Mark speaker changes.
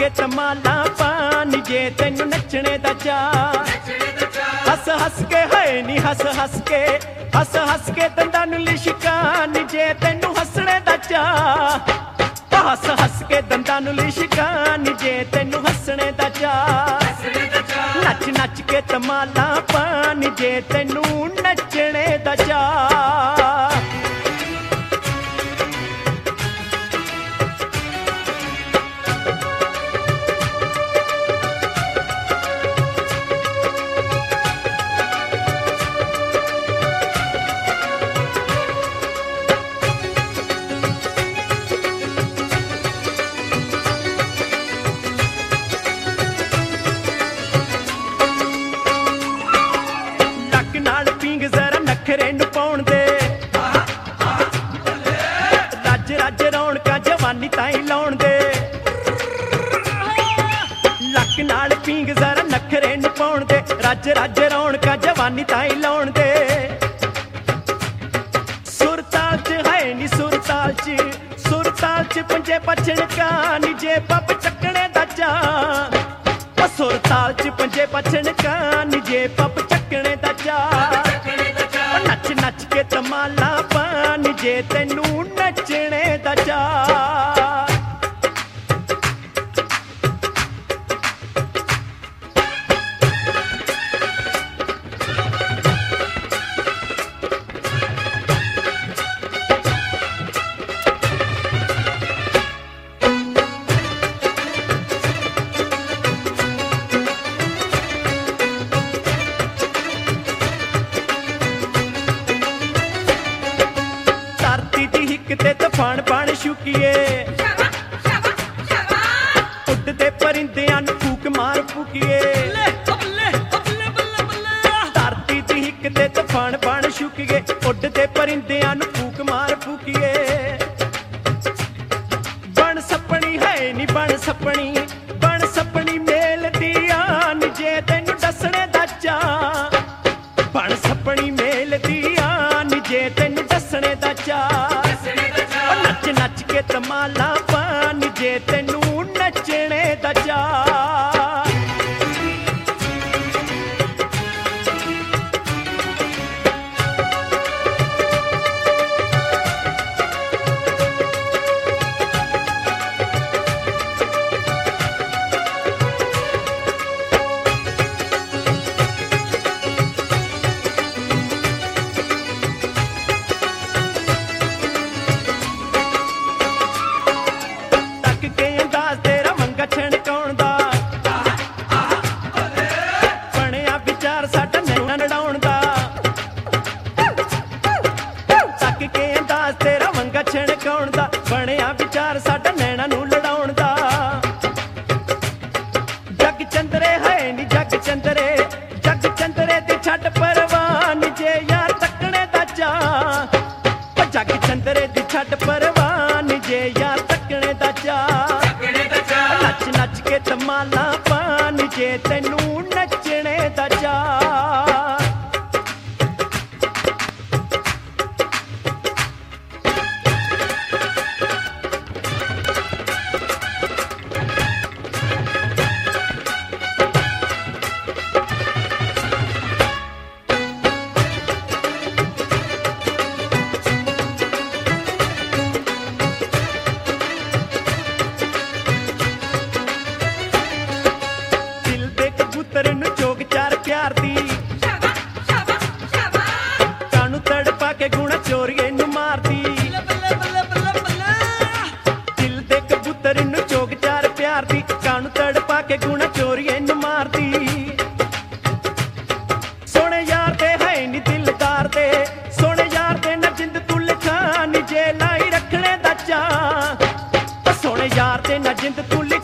Speaker 1: के तमाला पानी जे तेनू नचने दा चा। हस हस के है नी हस हस के दंदां नू लिशकानी जे तेनू हसने दा चा। हस हस के दंदां नू लिशकानी जे तेनू हसने दा चा। नच नच के तमाला पानी जे तेनू नचने दा चा। नखरे नू पाउण दे रज रज रौणकां जवानी ताईं लाउण दे। लक नाल पींग जरा नखरे नू पाउण दे रज रज रौणकां जवानी ताईं लाउण दे। सुरताल च है नी सुरताल च पंजे पछण कानी जे पप चकणे दा चा। सुरताल च पंजे पछण कानी जे पप चकणे दा चा। नच नच के तमाला पानी जे तेनू नचने दा चा। ते तूफान बन शुकिए उड़दे परिंदियां नू फूक मार फूकिए। धरती दी हिक ते तूफान बन शुकिए उड़दे परिंदियां नू फूक मार फूकिए। बन सपनी है नी बन सपनी मेल दी आन जे तेनू दसणे दा चा। बन सपनी मेल दी आन जे तेनू दसणे दा चा। नच नच के तमाला पानी जे तेनू नचने दा चा। ਬਣਿਆ ਵਿਚਾਰ ਸਾਡਾ ਨੈਣਾ ਨੂੰ ਲੜਾਉਣ ਦਾ। ਜੱਗ ਚੰਦਰੇ ਹੈ ਨੀ ਜੱਗ ਚੰਦਰੇ ਤੇ ਛੱਡ ਪਰਵਾਨ ਜੇ ਯਾਰ ਤੱਕਣੇ ਦਾ ਚਾ। ਜੱਗ ਚੰਦਰੇ ਦੀ ਛੱਡ ਪਰਵਾਨ ਜੇ ਯਾਰ ਤੱਕਣੇ ਦਾ ਚਾ। ਨੱਚ ਨੱਚ ਕੇ ਤਮਾਲਾ ਪਾਨ ਜੇ ਤੈਨੂੰ ਨੱਚਣੇ ਦਾ ਚਾ। कानू तड़पा के गुणा चोरिए नू मारदी। दिल दे कबूतर नू चोग चार प्यार दी। कानू तड़पा के गुणा चोरिए नू मारदी। सोने यार दे है नी दिलदार दे सोने यार दे न जिंद तू लिखानी जे लाई रखने दा चा। सोने यार दे न जिंद तू